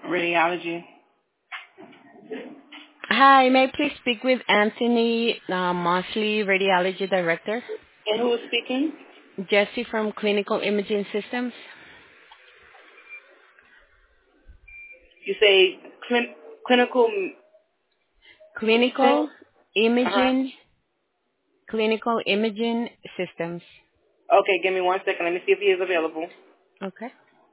Radiology. Hi, may I please speak with Anthony Mosley, Radiology Director? And who is speaking? Jesse from Clinical Imaging Systems. You say clinical. Clinical Uh-huh. Imaging, Clinical Imaging Systems. Okay, give me 1 second. Let me see if he is available. Okay.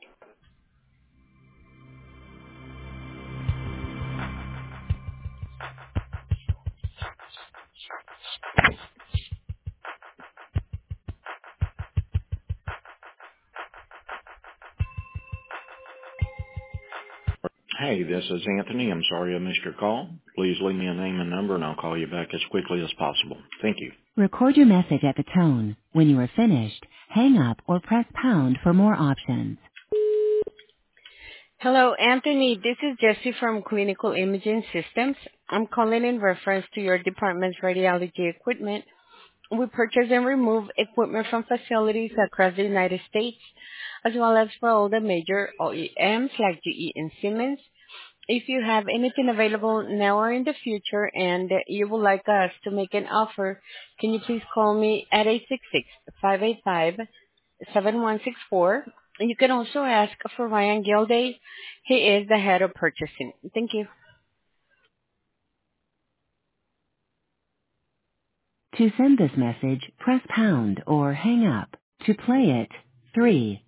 Hey, this is Anthony. I'm sorry I missed your call. Please leave me a name and number, and I'll call you back as quickly as possible. Thank you. Record your message at the tone. When you are finished, hang up or press pound for more options. Hello, Anthony. This is Jesse from Clinical Imaging Systems. I'm calling in reference to your department's radiology equipment. We purchase and remove equipment from facilities across the United States, as well as for all the major OEMs like GE and Siemens. If you have anything available now or in the future and you would like us to make an offer, can you please call me at 866-585-7164? You can also ask for Ryan Gilday. He is the head of purchasing. Thank you. To send this message, press pound or hang up. To play it, 3.